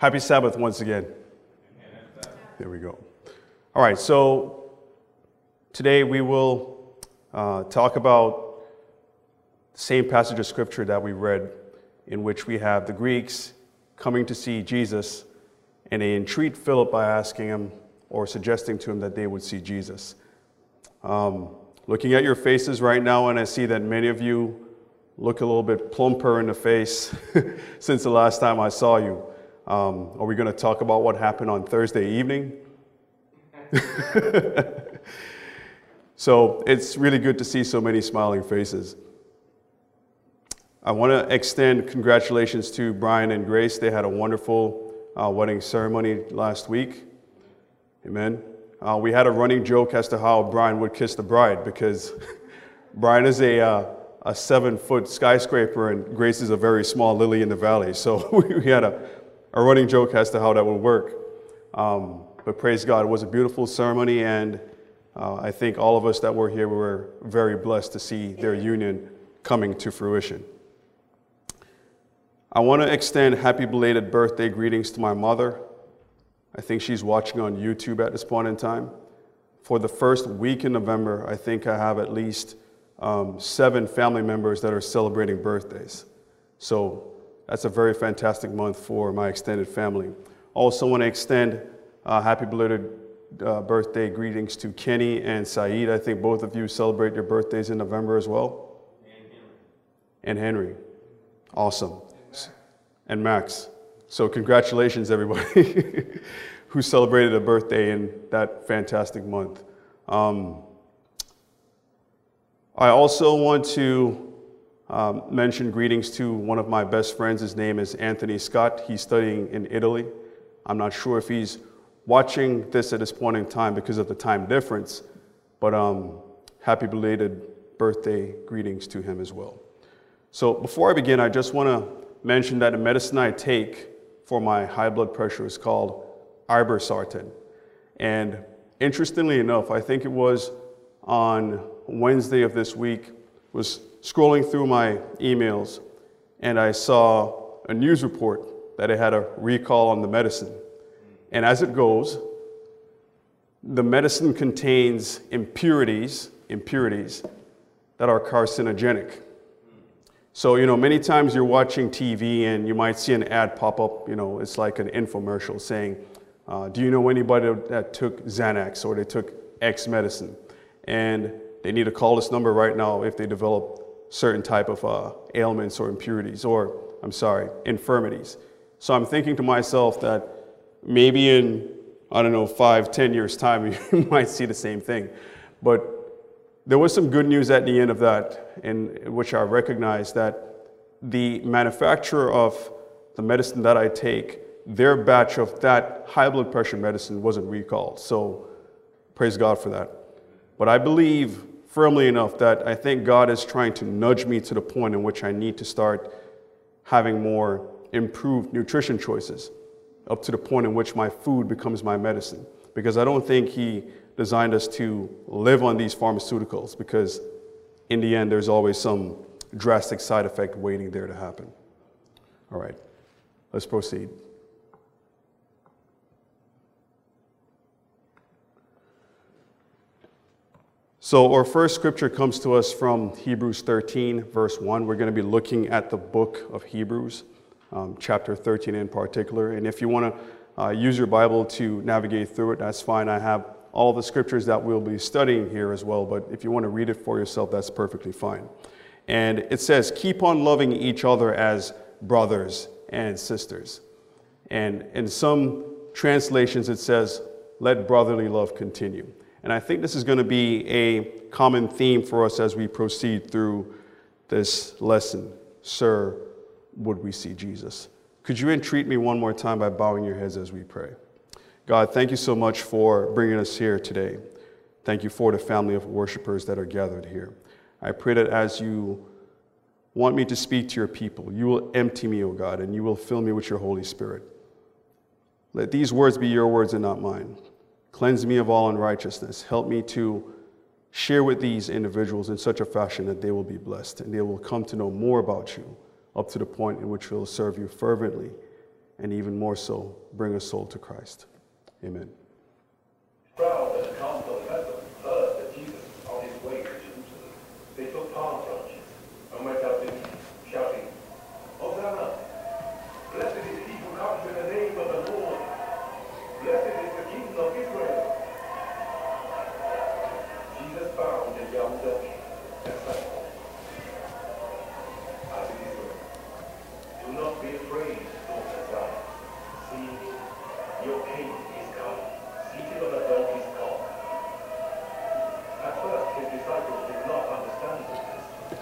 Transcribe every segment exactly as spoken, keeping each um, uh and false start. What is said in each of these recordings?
Happy Sabbath once again. There we go. All right, so today we will uh, talk about the same passage of scripture that we read, in which we have the Greeks coming to see Jesus, and they entreat Philip by asking him or suggesting to him that they would see Jesus. Um, looking at your faces right now, and I see that many of you look a little bit plumper in the face since the last time I saw you. Um, are we going to talk about what happened on Thursday evening? So it's really good to see so many smiling faces. I want to extend congratulations to Brian and Grace. They had a wonderful uh, wedding ceremony last week. Amen. Uh, we had a running joke as to how Brian would kiss the bride, because Brian is a uh, a seven-foot skyscraper and Grace is a very small lily in the valley. So we had a, a running joke as to how that would work. Um, but praise God, it was a beautiful ceremony, and uh, I think all of us that were here were very blessed to see their union coming to fruition. I want to extend happy belated birthday greetings to my mother. I think she's watching on YouTube at this point in time. For the first week in November, I think I have at least um, seven family members that are celebrating birthdays. So that's a very fantastic month for my extended family. Also want to extend uh, happy belated uh, birthday greetings to Kenny and Saeed. I think both of you celebrate your birthdays in November as well. And Henry. And Henry. Awesome. And Max. So congratulations, everybody who celebrated a birthday in that fantastic month. Um, I also want to um, mention greetings to one of my best friends. His name is Anthony Scott. He's studying in Italy. I'm not sure if he's watching this at this point in time because of the time difference, but um, happy belated birthday greetings to him as well. So before I begin, I just want to mention that the medicine I take for my high blood pressure is called irbesartan. And interestingly enough, I think it was on Wednesday of this week, was scrolling through my emails, and I saw a news report that it had a recall on the medicine. And as it goes, the medicine contains impurities, impurities that are carcinogenic. So, you know, many times you're watching T V and you might see an ad pop up, you know, it's like an infomercial saying, uh, do you know anybody that took Xanax or they took X medicine? And they need to call this number right now if they develop certain type of uh, ailments or impurities, or, I'm sorry, infirmities. So I'm thinking to myself that maybe in, I don't know, five, ten years time, you might see the same thing. But there was some good news at the end of that, in which I recognized that the manufacturer of the medicine that I take, their batch of that high blood pressure medicine wasn't recalled. So praise God for that. But I believe firmly enough that I think God is trying to nudge me to the point in which I need to start having more improved nutrition choices, up to the point in which my food becomes my medicine. Because I don't think He designed us to live on these pharmaceuticals, because in the end, there's always some drastic side effect waiting there to happen. All right, let's proceed. So our first scripture comes to us from Hebrews thirteen, verse one. We're going to be looking at the book of Hebrews, um, chapter thirteen in particular. And if you want to uh, use your Bible to navigate through it, that's fine. I have all the scriptures that we'll be studying here as well, but if you want to read it for yourself, that's perfectly fine. And it says, keep on loving each other as brothers and sisters. And in some translations, it says, let brotherly love continue. And I think this is going to be a common theme for us as we proceed through this lesson. Sir, would we see Jesus? Could you entreat me one more time by bowing your heads as we pray? God, thank you so much for bringing us here today. Thank you for the family of worshipers that are gathered here. I pray that as you want me to speak to your people, you will empty me, O God, and you will fill me with your Holy Spirit. Let these words be your words and not mine. Cleanse me of all unrighteousness. Help me to share with these individuals in such a fashion that they will be blessed and they will come to know more about you, up to the point in which they'll serve you fervently and even more so, bring a soul to Christ. Amen. Crowd that had come for the festival heard that Jesus was on his way to Jerusalem. They took palm branches and went out to meet him, shouting, Hosanna! Blessed is he who comes in the name of the Lord. Blessed is the King of Israel. Jesus found a young donkey and sat on it. As it is written, do not be afraid, daughter Zion. See, your king is coming, seated on a donkey's colt. At first, his disciples did not understand this.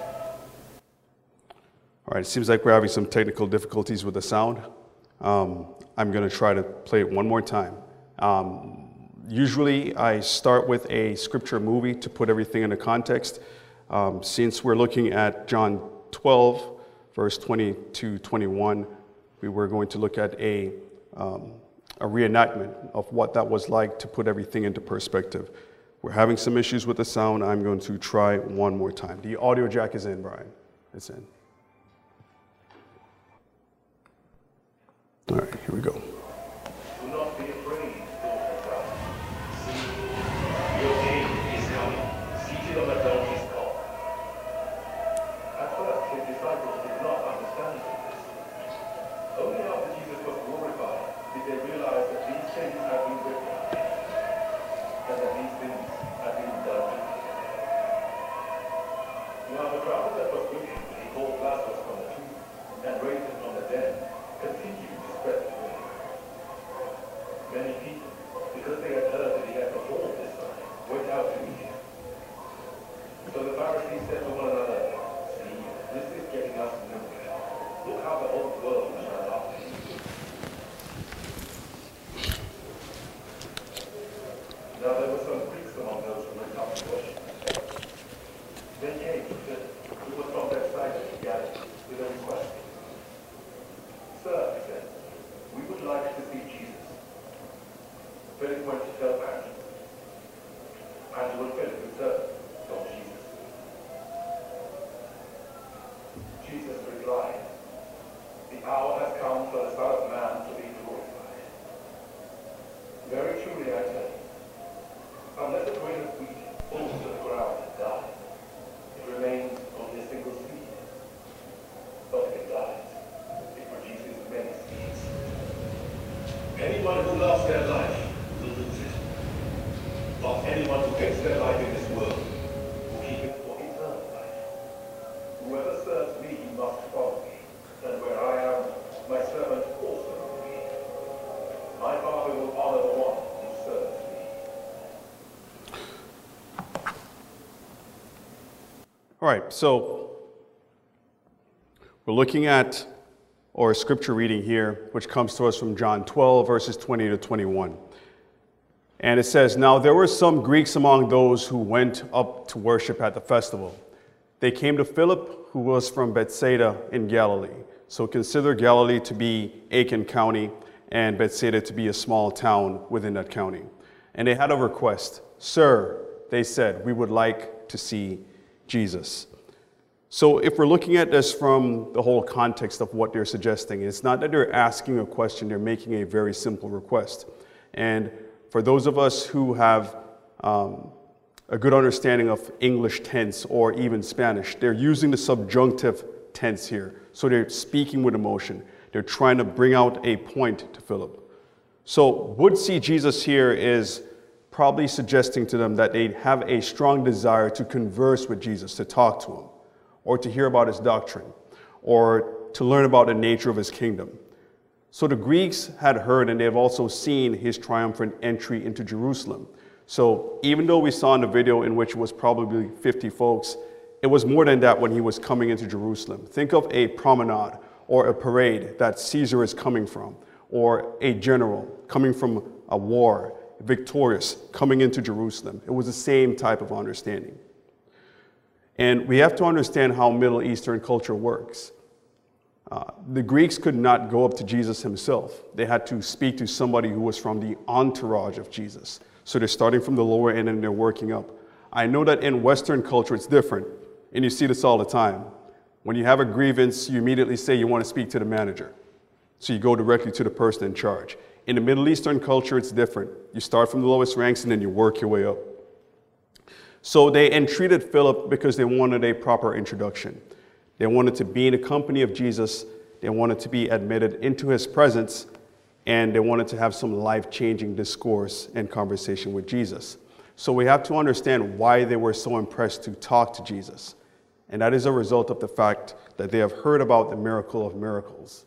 All right, it seems like we're having some technical difficulties with the sound. Um, I'm going to try to play it one more time. Um, usually, I start with a scripture movie to put everything into context. Um, since we're looking at John twelve, verse twenty to twenty-one, we were going to look at a, um, a reenactment of what that was like to put everything into perspective. We're having some issues with the sound. I'm going to try one more time. The audio jack is in, Brian. It's in. All right, here we go. Do not be afraid, daughter Zion. See, your king is coming, seated on a donkey's colt. At first, his disciples did not understand this. Only after Jesus was glorified did they realize that these things had been written and that these things had been done. Now the crowd that was with him when he called Lazarus from the tomb and raised him from the dead continued to spread the word. Many people, because they had heard that he had performed this sign, went out to meet him. So the Pharisees said to one another, see, this is getting us nowhere. Look how the whole world shall laugh at you. Now there were some Greeks among those who went up to worship. They came to Philip, who was from Bethsaida in Galilee, with a request. Sir, he said, we would like to see Jesus. Philip went to tell Andrew. Andrew and Philip returned, told Jesus. Jesus replied, the hour has come for the Son of Man to be glorified. Very truly I tell you, unless a grain of wheat falls to the ground and dies, it remains only a single seed. But if it dies, it produces many seeds. Anyone who loves their life will lose it. But anyone who hates their life in this world will keep it for eternal life. Whoever serves me must follow me, and where I am, my servant also will be. My Father will honor the one who serves me. All right, so we're looking at or scripture reading here, which comes to us from John twelve, verses twenty to twenty-one. And it says, now there were some Greeks among those who went up to worship at the festival. They came to Philip, who was from Bethsaida in Galilee. So consider Galilee to be Aiken County and Bethsaida to be a small town within that county. And they had a request. Sir, they said, we would like to see Jesus. So if we're looking at this from the whole context of what they're suggesting, it's not that they're asking a question, they're making a very simple request. And for those of us who have um, a good understanding of English tense or even Spanish, they're using the subjunctive tense here. So they're speaking with emotion. They're trying to bring out a point to Philip. So would see Jesus here is probably suggesting to them that they have a strong desire to converse with Jesus, to talk to him, or to hear about his doctrine, or to learn about the nature of his kingdom. So the Greeks had heard, and they have also seen his triumphant entry into Jerusalem. So even though we saw in the video in which it was probably fifty folks, it was more than that when he was coming into Jerusalem. Think of a promenade or a parade that Caesar is coming from, or a general coming from a war, victorious, coming into Jerusalem. It was the same type of understanding. And we have to understand how Middle Eastern culture works. Uh, the Greeks could not go up to Jesus himself. They had to speak to somebody who was from the entourage of Jesus. So they're starting from the lower end and they're working up. I know that in Western culture it's different, and you see this all the time. When you have a grievance, you immediately say you want to speak to the manager. So you go directly to the person in charge. In the Middle Eastern culture, it's different. You start from the lowest ranks and then you work your way up. So they entreated Philip because they wanted a proper introduction. They wanted to be in the company of Jesus. They wanted to be admitted into his presence, and they wanted to have some life-changing discourse and conversation with Jesus. So we have to understand why they were so impressed to talk to Jesus. And that is a result of the fact that they have heard about the miracle of miracles.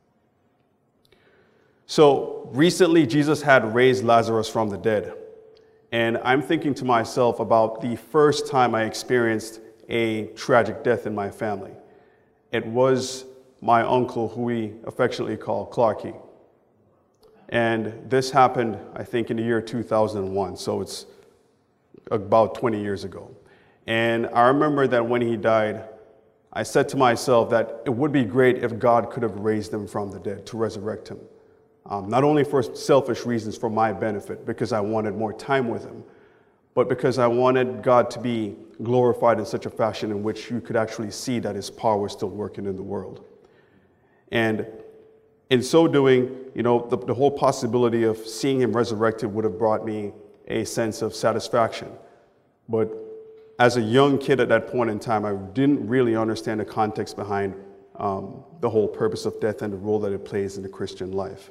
So recently, Jesus had raised Lazarus from the dead. And I'm thinking to myself about the first time I experienced a tragic death in my family. It was my uncle, who we affectionately call Clarky. And this happened, I think, in the year two thousand one, so it's about twenty years ago. And I remember that when he died, I said to myself that it would be great if God could have raised him from the dead, to resurrect him. Um, not only for selfish reasons, for my benefit, because I wanted more time with him, but because I wanted God to be glorified in such a fashion in which you could actually see that his power was still working in the world. And in so doing, you know, the, the whole possibility of seeing him resurrected would have brought me a sense of satisfaction. But as a young kid at that point in time, I didn't really understand the context behind um, the whole purpose of death and the role that it plays in the Christian life.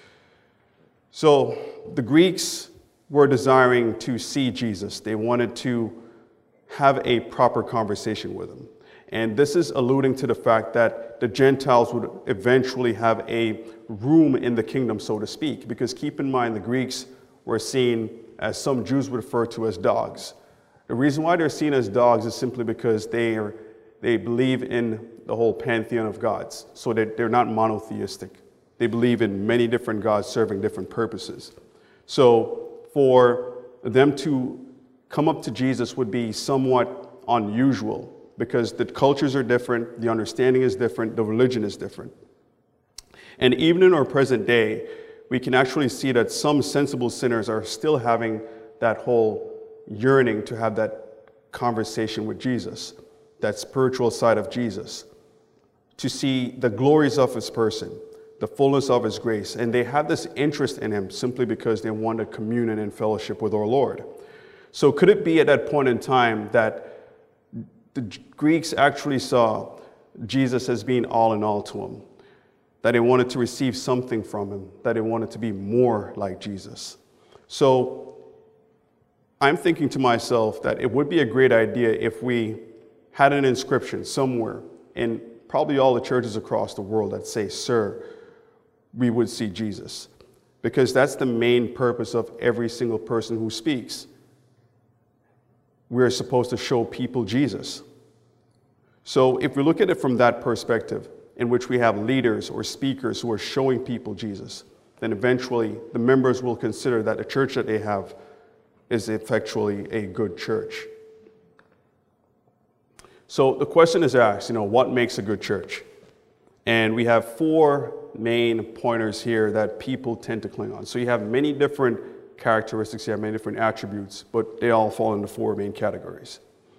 So the Greeks were desiring to see Jesus. They wanted to have a proper conversation with him. And this is alluding to the fact that the Gentiles would eventually have a room in the kingdom, so to speak, because keep in mind the Greeks were seen, as some Jews would refer to, as dogs. The reason why they're seen as dogs is simply because they are, they believe in the whole pantheon of gods, so that they're not monotheistic. They believe in many different gods serving different purposes. So for them to come up to Jesus would be somewhat unusual because the cultures are different, the understanding is different, the religion is different. And even in our present day, we can actually see that some sensible sinners are still having that whole yearning to have that conversation with Jesus, that spiritual side of Jesus, to see the glories of his person, the fullness of his grace. And they have this interest in him simply because they want to commune and fellowship with our Lord. So could it be at that point in time that the Greeks actually saw Jesus as being all in all to them, that they wanted to receive something from him, that they wanted to be more like Jesus? So I'm thinking to myself that it would be a great idea if we had an inscription somewhere in probably all the churches across the world that say, "Sir, we would see Jesus," because that's the main purpose of every single person who speaks. We're supposed to show people Jesus. So if we look at it from that perspective, in which we have leaders or speakers who are showing people Jesus, then eventually the members will consider that the church that they have is effectually a good church. So the question is asked, you know, what makes a good church? And we have four main pointers here that people tend to cling on. So you have many different characteristics, you have many different attributes, but they all fall into four main categories.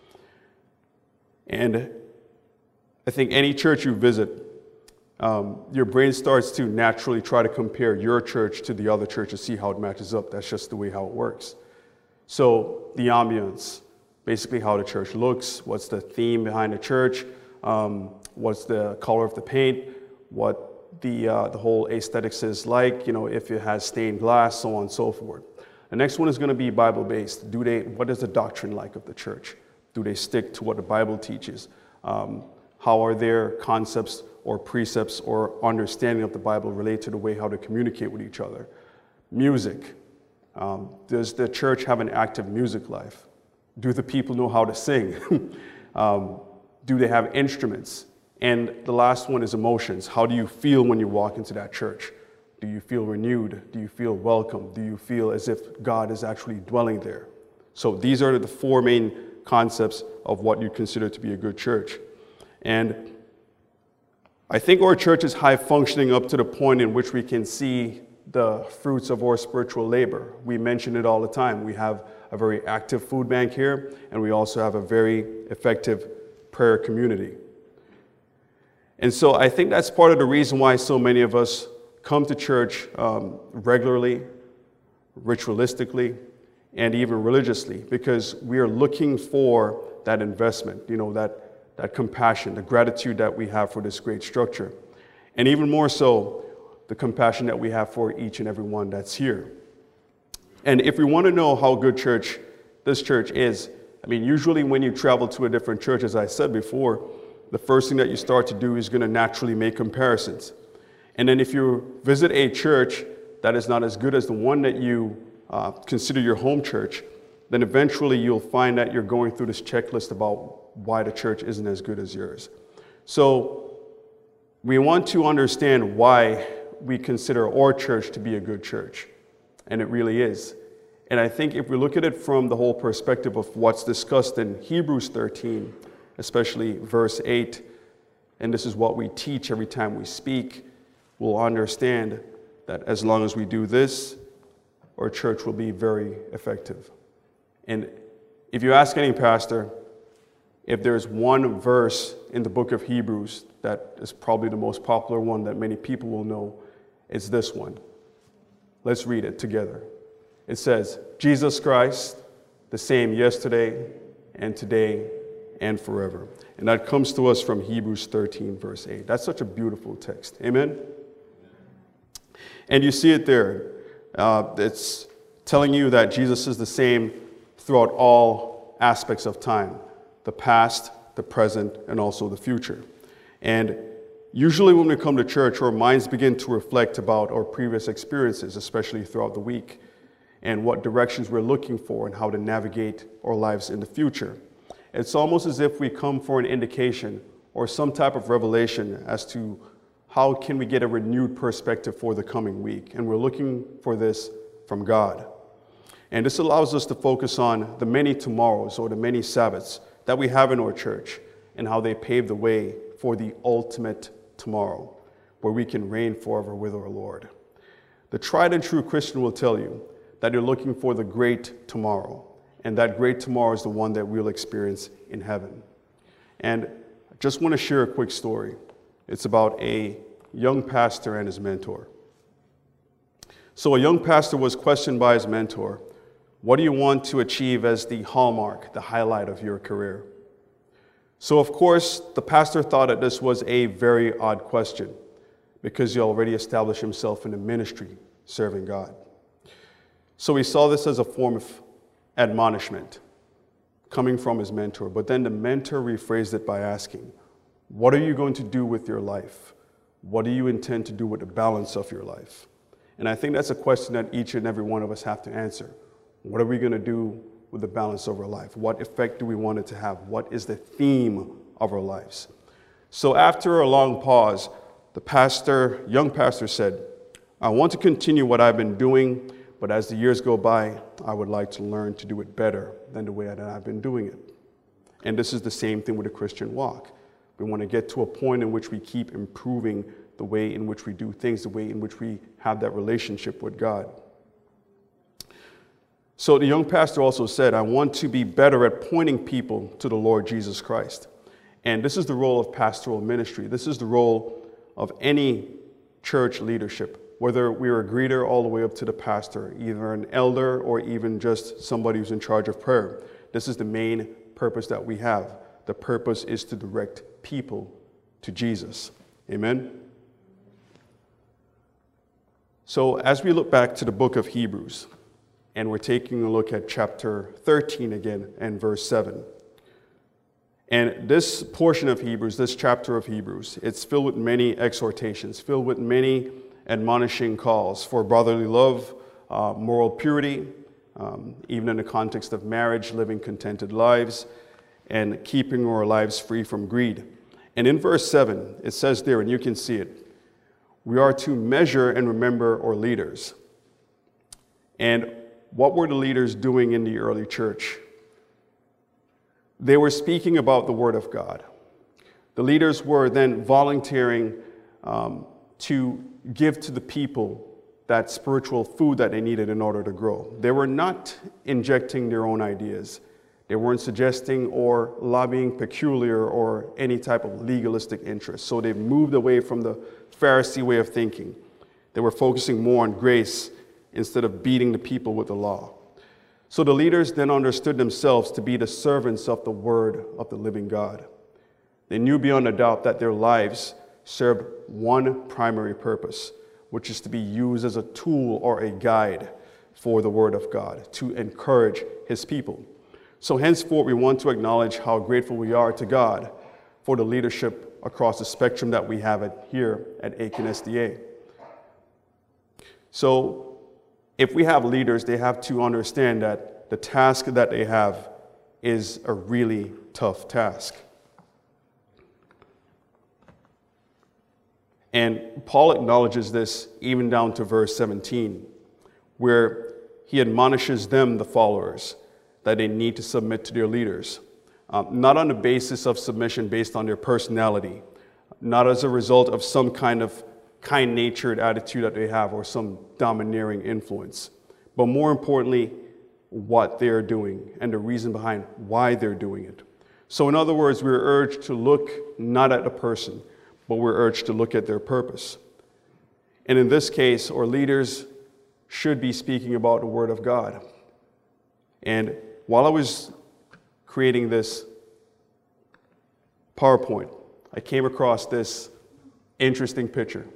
And I think any church you visit, um, your brain starts to naturally try to compare your church to the other church to see how it matches up. That's just the way how it works. So the ambience, basically how the church looks, what's the theme behind the church, um, what's the color of the paint, what the uh, the whole aesthetics is like, you know, if it has stained glass, so on and so forth. The next one is going to be Bible-based. Do they? What is the doctrine like of the church? Do they stick to what the Bible teaches? Um, how are their concepts or precepts or understanding of the Bible relate to the way how to communicate with each other? Music. Um, does the church have an active music life? Do the people know how to sing? um, do they have instruments? And the last one is emotions. How do you feel when you walk into that church? Do you feel renewed? Do you feel welcome? Do you feel as if God is actually dwelling there? So these are the four main concepts of what you consider to be a good church. And I think our church is high functioning up to the point in which we can see the fruits of our spiritual labor. We mention it all the time. We have a very active food bank here, and we also have a very effective prayer community. And so I think that's part of the reason why so many of us come to church um, regularly, ritualistically, and even religiously, because we are looking for that investment, you know, that, that compassion, the gratitude that we have for this great structure. And even more so, the compassion that we have for each and every one that's here. And if we want to know how good church this church is, I mean, usually when you travel to a different church, as I said before, the first thing that you start to do is going to naturally make comparisons. And then if you visit a church that is not as good as the one that you uh, consider your home church, then eventually you'll find that you're going through this checklist about why the church isn't as good as yours. So we want to understand why we consider our church to be a good church. And it really is. And I think if we look at it from the whole perspective of what's discussed in Hebrews thirteen, especially verse eight, and this is what we teach every time we speak, we'll understand that as long as we do this, our church will be very effective. And if you ask any pastor, if there's one verse in the book of Hebrews that is probably the most popular one that many people will know, it's this one. Let's read it together. It says, Jesus Christ, the same yesterday and today and forever. And that comes to us from Hebrews thirteen, verse eight. That's such a beautiful text. Amen? And you see it there. Uh, it's telling you that Jesus is the same throughout all aspects of time. The past, the present, and also the future. And usually when we come to church, our minds begin to reflect about our previous experiences, especially throughout the week, and what directions we're looking for and how to navigate our lives in the future. It's almost as if we come for an indication or some type of revelation as to how can we get a renewed perspective for the coming week. And we're looking for this from God. And this allows us to focus on the many tomorrows or the many Sabbaths that we have in our church and how they pave the way for the ultimate tomorrow, where we can reign forever with our Lord. The tried and true Christian will tell you that you're looking for the great tomorrow, and that great tomorrow is the one that we'll experience in heaven. And I just want to share a quick story. It's about a young pastor and his mentor. So a young pastor was questioned by his mentor, what do you want to achieve as the hallmark, the highlight of your career? So of course, the pastor thought that this was a very odd question because he already established himself in the ministry serving God. So he saw this as a form of admonishment coming from his mentor. But then the mentor rephrased it by asking, what are you going to do with your life? What do you intend to do with the balance of your life? And I think that's a question that each and every one of us have to answer. What are we going to do with the balance of our life? What effect do we want it to have? What is the theme of our lives? So after a long pause, the pastor, young pastor said, I want to continue what I've been doing, but as the years go by, I would like to learn to do it better than the way that I've been doing it. And this is the same thing with the Christian walk. We want to get to a point in which we keep improving the way in which we do things, the way in which we have that relationship with God. So the young pastor also said, I want to be better at pointing people to the Lord Jesus Christ. And this is the role of pastoral ministry. This is the role of any church leadership, whether we're a greeter all the way up to the pastor, either an elder or even just somebody who's in charge of prayer. This is the main purpose that we have. The purpose is to direct people to Jesus. Amen? So as we look back to the book of Hebrews, and we're taking a look at chapter thirteen again and verse seven. And this portion of Hebrews, this chapter of Hebrews, it's filled with many exhortations, filled with many admonishing calls for brotherly love, uh, moral purity, um, even in the context of marriage, living contented lives, and keeping our lives free from greed. And in verse seven, it says there, and you can see it, we are to measure and remember our leaders. And what were the leaders doing in the early church? They were speaking about the Word of God. The leaders were then volunteering um, to give to the people that spiritual food that they needed in order to grow. They were not injecting their own ideas. They weren't suggesting or lobbying peculiar or any type of legalistic interest. So they moved away from the Pharisee way of thinking They were focusing more on grace instead of beating the people with the law. So the leaders then understood themselves to be the servants of the word of the living God. They knew beyond a doubt that their lives served one primary purpose, which is to be used as a tool or a guide for the word of God, to encourage his people. So henceforth, we want to acknowledge how grateful we are to God for the leadership across the spectrum that we have at, here at Aiken S D A. So if we have leaders, they have to understand that the task that they have is a really tough task. And Paul acknowledges this even down to verse seventeen, where he admonishes them, the followers, that they need to submit to their leaders, um, not on the basis of submission based on their personality, not as a result of some kind of kind-natured attitude that they have or some domineering influence, but more importantly, what they're doing and the reason behind why they're doing it. So in other words, we're urged to look not at the person, but we're urged to look at their purpose. And in this case, our leaders should be speaking about the Word of God. And while I was creating this PowerPoint, I came across this interesting picture.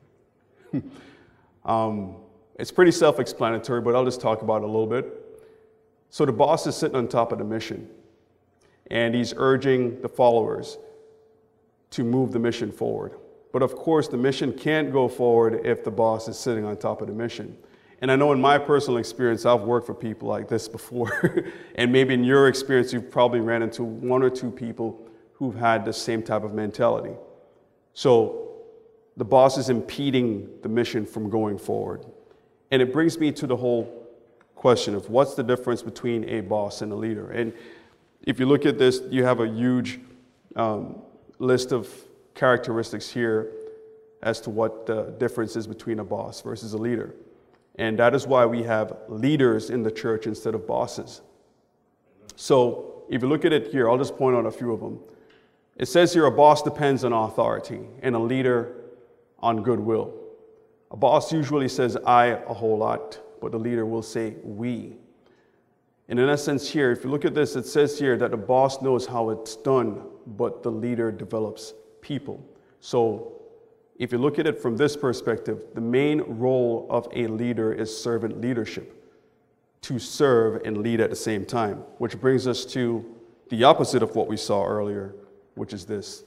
um, it's pretty self-explanatory, but I'll just talk about it a little bit. So the boss is sitting on top of the mission, and he's urging the followers to move the mission forward. But of course, the mission can't go forward if the boss is sitting on top of the mission. And I know in my personal experience, I've worked for people like this before. And maybe in your experience, you've probably ran into one or two people who've had the same type of mentality. So the boss is impeding the mission from going forward. And it brings me to the whole question of what's the difference between a boss and a leader. And if you look at this, you have a huge um, list of characteristics here as to what the difference is between a boss versus a leader. And that is why we have leaders in the church instead of bosses. So if you look at it here, I'll just point out a few of them. It says here a boss depends on authority and a leader on goodwill. A boss usually says I a whole lot, but the leader will say we. And in essence here, if you look at this, it says here that the boss knows how it's done, but the leader develops people. So if you look at it from this perspective, the main role of a leader is servant leadership, to serve and lead at the same time, which brings us to the opposite of what we saw earlier, which is this.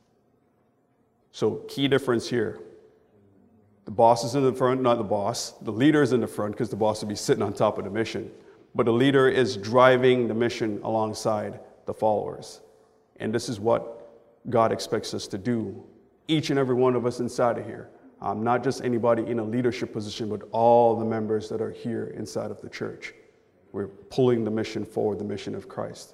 So key difference here. The boss is in the front, not the boss. The leader is in the front because the boss would be sitting on top of the mission. But the leader is driving the mission alongside the followers. And this is what God expects us to do. Each and every one of us inside of here. Um, not just anybody in a leadership position, but all the members that are here inside of the church. We're pulling the mission forward, the mission of Christ.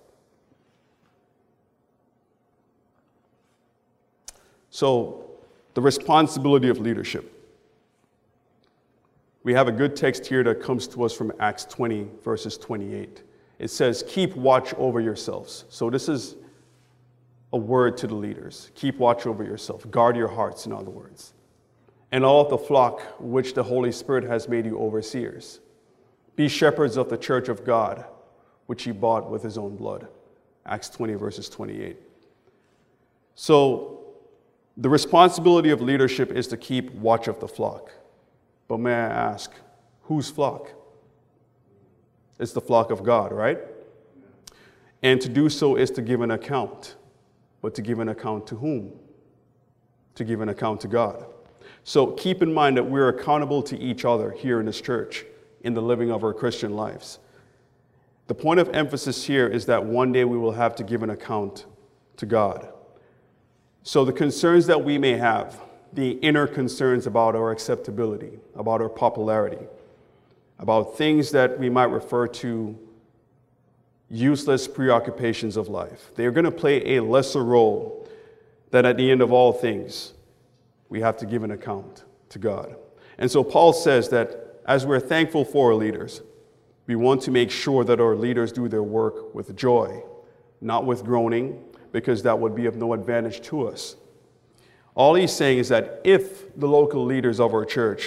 So, the responsibility of leadership. We have a good text here that comes to us from Acts twenty, verses twenty-eight. It says, keep watch over yourselves. So this is a word to the leaders. Keep watch over yourself. Guard your hearts, in other words. And all of the flock which the Holy Spirit has made you overseers. Be shepherds of the church of God, which he bought with his own blood. Acts twenty, verses twenty-eight. So, the responsibility of leadership is to keep watch of the flock. But may I ask, whose flock? It's the flock of God, right? And to do so is to give an account. But to give an account to whom? To give an account to God. So keep in mind that we're accountable to each other here in this church, in the living of our Christian lives. The point of emphasis here is that one day we will have to give an account to God. So the concerns that we may have, the inner concerns about our acceptability, about our popularity, about things that we might refer to useless preoccupations of life. They are going to play a lesser role than at the end of all things. We have to give an account to God. And so Paul says that as we're thankful for our leaders, we want to make sure that our leaders do their work with joy, not with groaning, because that would be of no advantage to us. All he's saying is that if the local leaders of our church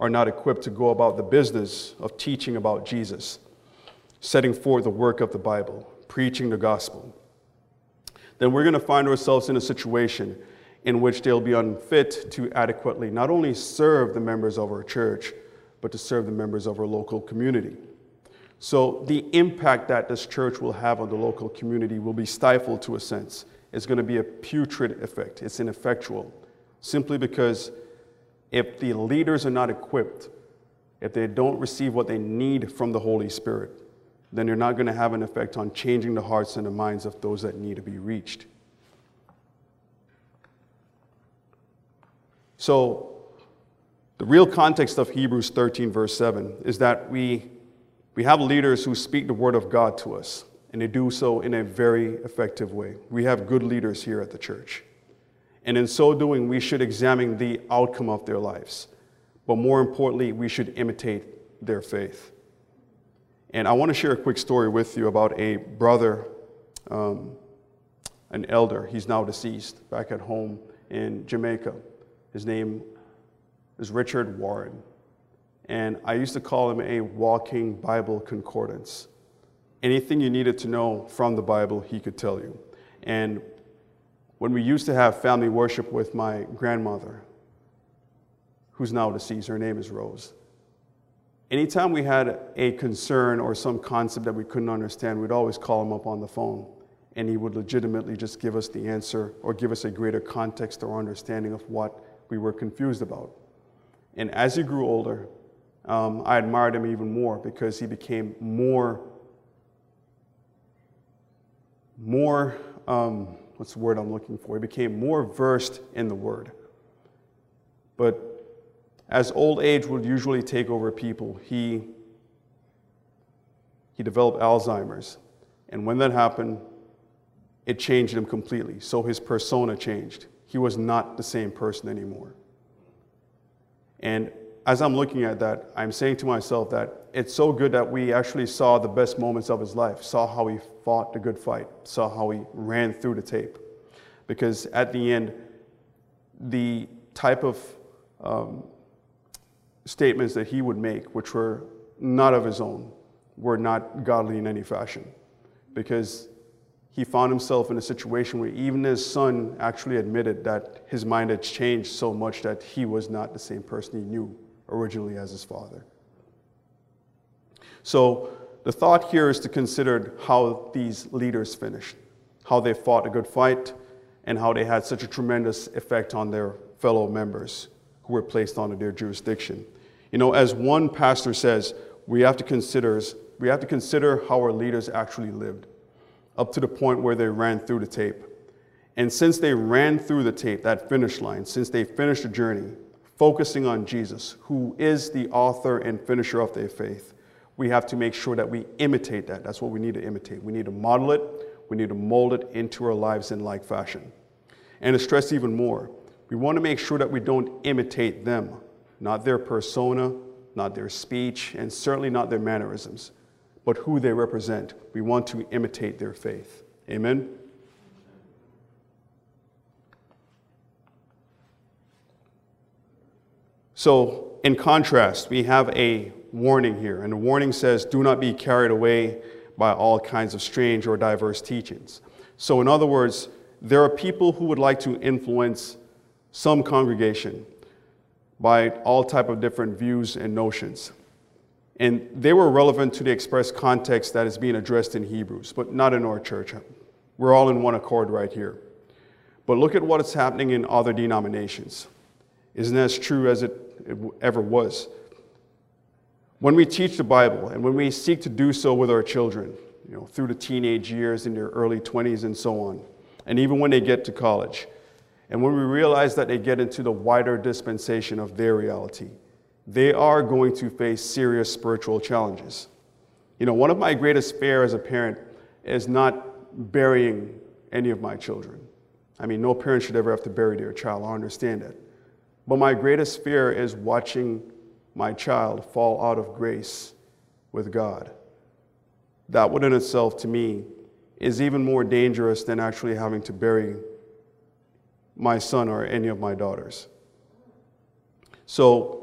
are not equipped to go about the business of teaching about Jesus, setting forth the work of the Bible, preaching the gospel, then we're going to find ourselves in a situation in which they'll be unfit to adequately not only serve the members of our church, but to serve the members of our local community. So the impact that this church will have on the local community will be stifled to a sense. It's going to be a putrid effect. It's ineffectual, simply because if the leaders are not equipped, if they don't receive what they need from the Holy Spirit, then they're not going to have an effect on changing the hearts and the minds of those that need to be reached. So the real context of Hebrews thirteen, verse seven, is that we, we have leaders who speak the word of God to us, and they do so in a very effective way. We have good leaders here at the church. And in so doing, we should examine the outcome of their lives. But more importantly, we should imitate their faith. And I want to share a quick story with you about a brother, um, an elder. He's now deceased, back at home in Jamaica. His name is Richard Warren. And I used to call him a walking Bible concordance. Anything you needed to know from the Bible, he could tell you. And when we used to have family worship with my grandmother, who's now deceased, her name is Rose. Anytime we had a concern or some concept that we couldn't understand, we'd always call him up on the phone, and he would legitimately just give us the answer or give us a greater context or understanding of what we were confused about. And as he grew older, um, I admired him even more because he became more, more, um, what's the word I'm looking for? He became more versed in the Word. But as old age would usually take over people, he, he developed Alzheimer's. And when that happened, it changed him completely. So his persona changed. He was not the same person anymore. And as I'm looking at that, I'm saying to myself that it's so good that we actually saw the best moments of his life, saw how he fought the good fight, saw how he ran through the tape. Because at the end, the type of um, statements that he would make, which were not of his own, were not godly in any fashion. Because he found himself in a situation where even his son actually admitted that his mind had changed so much that he was not the same person he knew originally as his father. So the thought here is to consider how these leaders finished, how they fought a good fight, and how they had such a tremendous effect on their fellow members who were placed under their jurisdiction. You know, as one pastor says, we have to consider, we have to consider how our leaders actually lived, up to the point where they ran through the tape. And since they ran through the tape, that finish line, since they finished the journey, focusing on Jesus, who is the author and finisher of their faith, we have to make sure that we imitate that. That's what we need to imitate. We need to model it. We need to mold it into our lives in like fashion. And to stress even more, we want to make sure that we don't imitate them, not their persona, not their speech, and certainly not their mannerisms, but who they represent. We want to imitate their faith. Amen? So, in contrast, we have a warning here, and the warning says, do not be carried away by all kinds of strange or diverse teachings. So, in other words, there are people who would like to influence some congregation by all type of different views and notions. And they were relevant to the express context that is being addressed in Hebrews, but not in our church. We're all in one accord right here. But look at what is happening in other denominations. Isn't that as true as it, it ever was? When we teach the Bible, and when we seek to do so with our children, you know, through the teenage years, in their early twenties and so on, and even when they get to college, and when we realize that they get into the wider dispensation of their reality, they are going to face serious spiritual challenges. You know, one of my greatest fears as a parent is not burying any of my children. I mean, no parent should ever have to bury their child. I understand that. But my greatest fear is watching my child fall out of grace with God. That would in itself, to me, is even more dangerous than actually having to bury my son or any of my daughters. So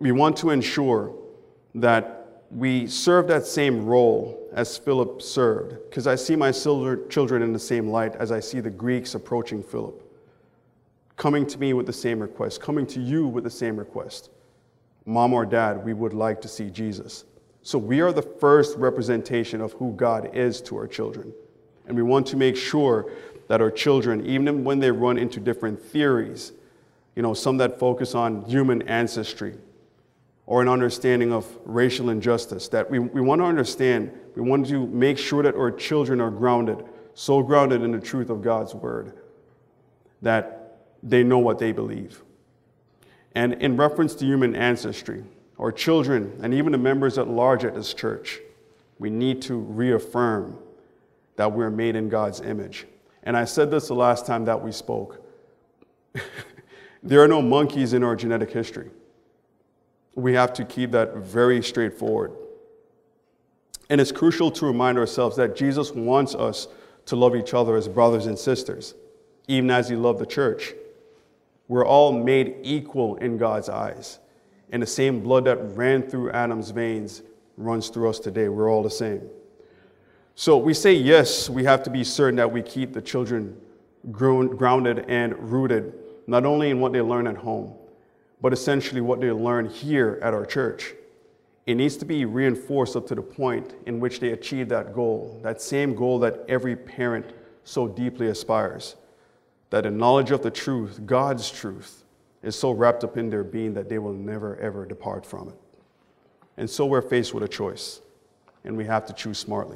we want to ensure that we serve that same role as Philip served, because I see my children in the same light as I see the Greeks approaching Philip, coming to me with the same request, coming to you with the same request. Mom or dad, we would like to see Jesus. So we are the first representation of who God is to our children. And we want to make sure that our children, even when they run into different theories, you know, some that focus on human ancestry or an understanding of racial injustice, that we, we want to understand, we want to make sure that our children are grounded, so grounded in the truth of God's word, that they know what they believe. And in reference to human ancestry, our children and even the members at large at this church, we need to reaffirm that we're made in God's image. And I said this the last time that we spoke. There are no monkeys in our genetic history. We have to keep that very straightforward. And it's crucial to remind ourselves that Jesus wants us to love each other as brothers and sisters, even as he loved the church. We're all made equal in God's eyes. And the same blood that ran through Adam's veins runs through us today. We're all the same. So we say, yes, we have to be certain that we keep the children grounded and rooted, not only in what they learn at home, but essentially what they learn here at our church. It needs to be reinforced up to the point in which they achieve that goal, that same goal that every parent so deeply aspires, that the knowledge of the truth, God's truth, is so wrapped up in their being that they will never, ever depart from it. And so we're faced with a choice, and we have to choose smartly.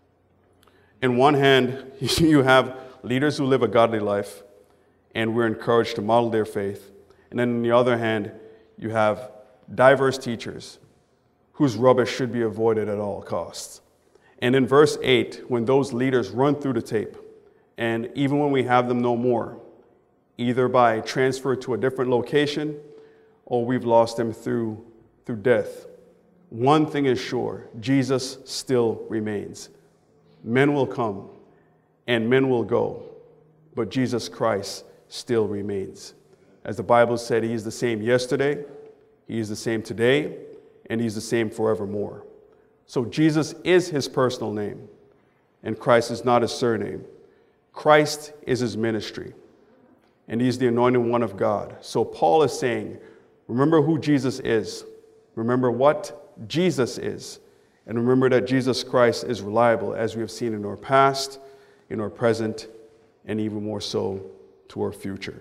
In one hand, you have leaders who live a godly life, and we're encouraged to model their faith. And then on the other hand, you have diverse teachers whose rubbish should be avoided at all costs. And in verse eight, when those leaders run through the tape, and even when we have them no more, either by transfer to a different location or we've lost them through, through death, one thing is sure, Jesus still remains. Men will come and men will go, but Jesus Christ still remains. As the Bible said, he is the same yesterday, he is the same today, and he's the same forevermore. So Jesus is his personal name, and Christ is not his surname. Christ is his ministry, and he's the anointed one of God. So Paul is saying, remember who Jesus is. Remember what Jesus is. And remember that Jesus Christ is reliable, as we have seen in our past, in our present, and even more so to our future.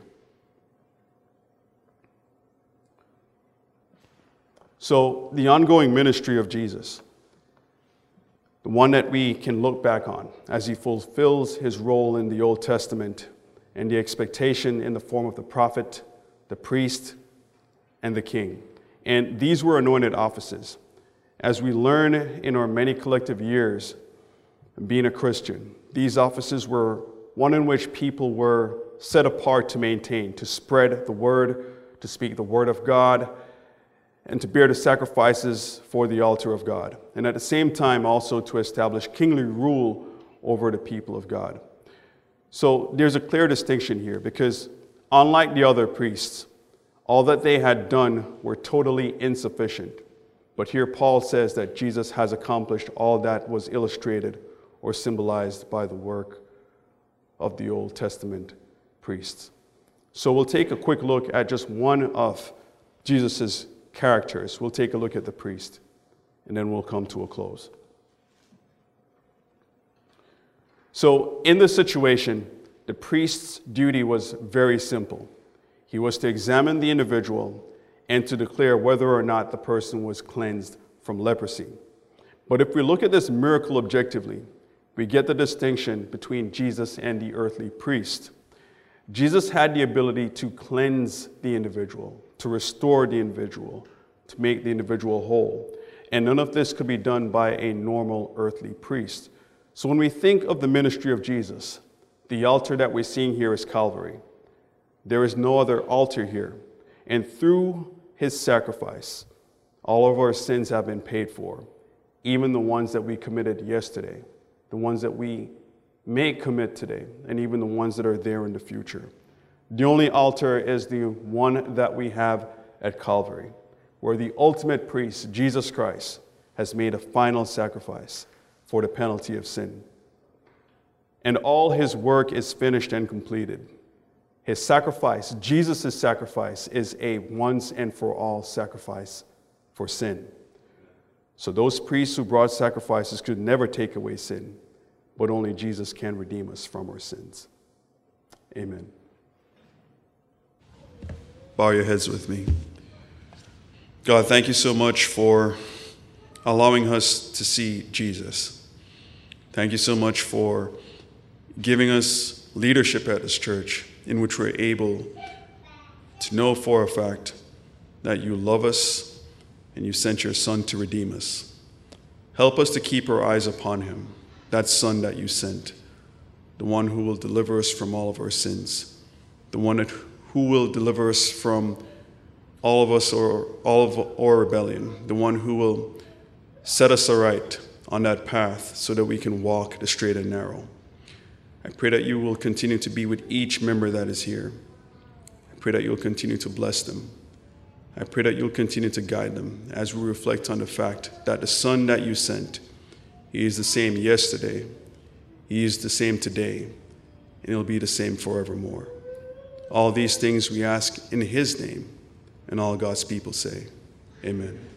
So the ongoing ministry of Jesus, the one that we can look back on as he fulfills his role in the Old Testament and the expectation in the form of the prophet, the priest, and the king. And these were anointed offices. As we learn in our many collective years being a Christian, these offices were one in which people were set apart to maintain, to spread the word, to speak the word of God, and to bear the sacrifices for the altar of God. And at the same time also to establish kingly rule over the people of God. So there's a clear distinction here, because unlike the other priests, all that they had done were totally insufficient. But here Paul says that Jesus has accomplished all that was illustrated or symbolized by the work of the Old Testament priests. So we'll take a quick look at just one of Jesus's characters. We'll take a look at the priest, and then we'll come to a close. So in this situation, the priest's duty was very simple. He was to examine the individual and to declare whether or not the person was cleansed from leprosy. But if we look at this miracle objectively, we get the distinction between Jesus and the earthly priest. Jesus had the ability to cleanse the individual, to restore the individual, to make the individual whole. And none of this could be done by a normal earthly priest. So when we think of the ministry of Jesus, the altar that we're seeing here is Calvary. There is no other altar here. And through his sacrifice, all of our sins have been paid for, even the ones that we committed yesterday, the ones that we may commit today, and even the ones that are there in the future. The only altar is the one that we have at Calvary. where the ultimate priest, Jesus Christ, has made a final sacrifice for the penalty of sin. And all his work is finished and completed. His sacrifice, Jesus' sacrifice, is a once and for all sacrifice for sin. So those priests who brought sacrifices could never take away sin, but only Jesus can redeem us from our sins. Amen. Bow your heads with me. God, thank you so much for allowing us to see Jesus. Thank you so much for giving us leadership at this church in which we're able to know for a fact that you love us and you sent your Son to redeem us. Help us to keep our eyes upon him, that Son that you sent, the one who will deliver us from all of our sins, the one that, who will deliver us from all of us or all of our rebellion, the one who will set us aright on that path so that we can walk the straight and narrow. I pray that you will continue to be with each member that is here. I pray that you'll continue to bless them. I pray that you'll continue to guide them as we reflect on the fact that the Son that you sent, he is the same yesterday, he is the same today, and he'll be the same forevermore. All these things we ask in his name, and all God's people say, amen.